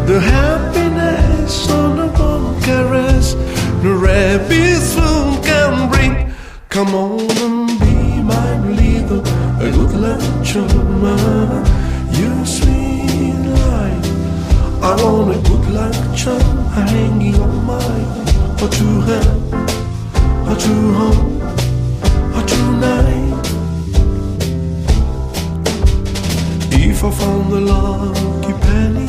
The happiness on a warm caress, the rabbit's food can bring. Come on and be my little good luck charm. You sweet life, I want a good luck charm hanging on my or to hand, or to home, or tonight. If I found the lucky penny,